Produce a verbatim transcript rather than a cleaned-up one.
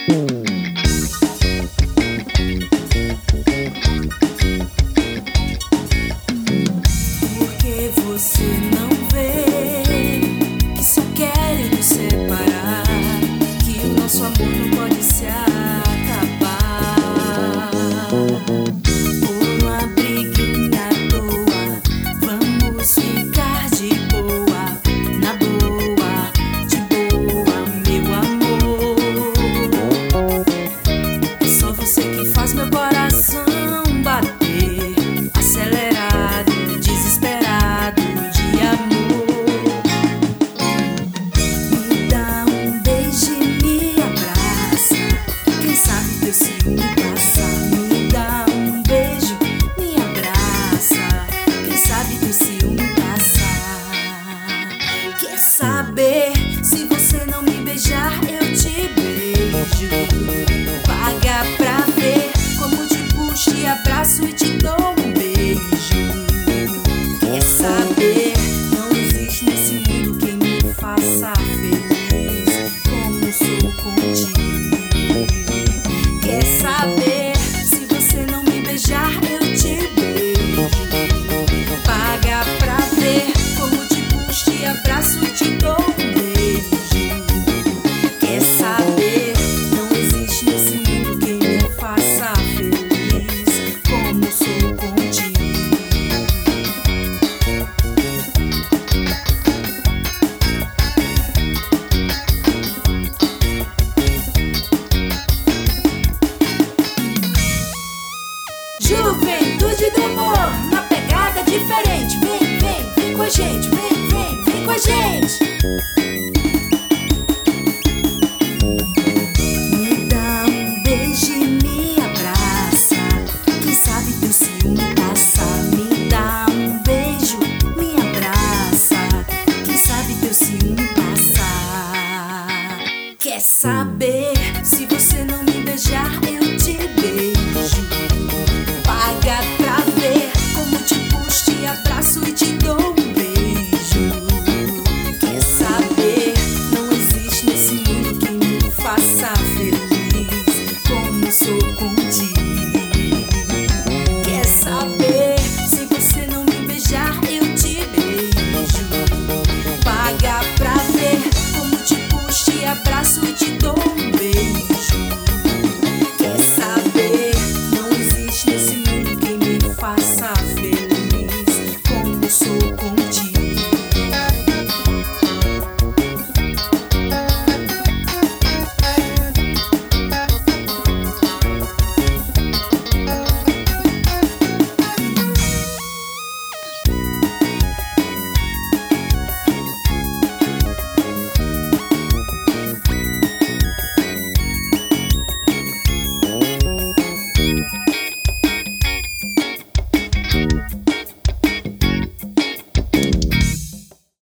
Porque você não vê que só querem nos separar, que o nosso amor não pode se acabar por uma briguinha à toa. Vamos ficar de boa, na boa, de boa, meu amor. É só você que faz meu coração bater acelerado, desesperado de amor. Me dá um beijo e me abraça, quem sabe teu ciúme passar. Me dá um beijo, me abraça, quem sabe teu ciúme passar. Quer saber, se você não me beijar